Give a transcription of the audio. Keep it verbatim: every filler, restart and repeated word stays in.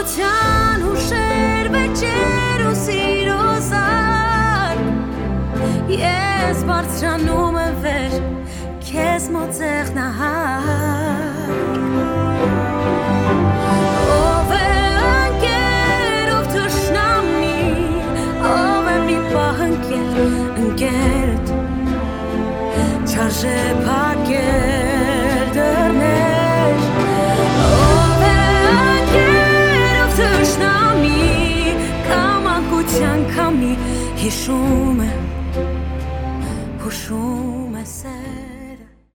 Ուրախության հուշեր վեճեր ու սիրո զար Ես բարձրանում եմ վեր Քեզ մոտ ձեղնահար Ով է ընկեր, ով թշնամի Ով է մի պահ ընկեր, ընկերդ Չարժե փակել դռներ Ով է ընկեր, ով թշնամի Կամակության քամի հիշում է